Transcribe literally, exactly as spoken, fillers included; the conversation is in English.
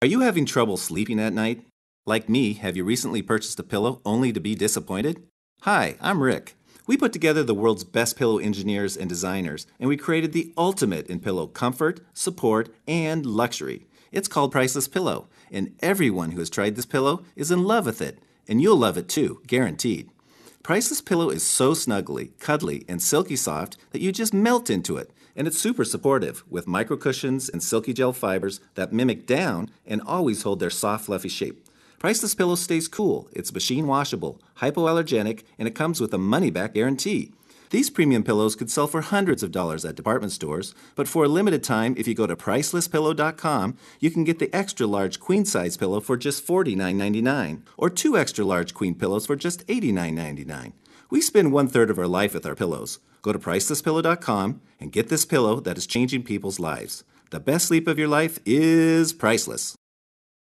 Are you having trouble sleeping at night? Like me, have you recently purchased a pillow only to be disappointed? Hi, I'm Rick. We put together the world's best pillow engineers and designers, and we created the ultimate in pillow comfort, support, and luxury. It's called Priceless Pillow, and everyone who has tried this pillow is in love with it. And you'll love it too, guaranteed. Priceless Pillow is so snuggly, cuddly, and silky soft that you just melt into it. And it's super supportive with micro cushions and silky gel fibers that mimic down and always hold their soft, fluffy shape. Priceless Pillow stays cool, it's machine washable, hypoallergenic, and it comes with a money-back guarantee. These premium pillows could sell for hundreds of dollars at department stores, but for a limited time, if you go to priceless pillow dot com, you can get the extra large queen size pillow for just forty-nine ninety-nine, or two extra large queen pillows for just eighty-nine ninety-nine. We spend one third of our life with our pillows. Go to priceless pillow dot com and get this pillow that is changing people's lives. The best sleep of your life is priceless.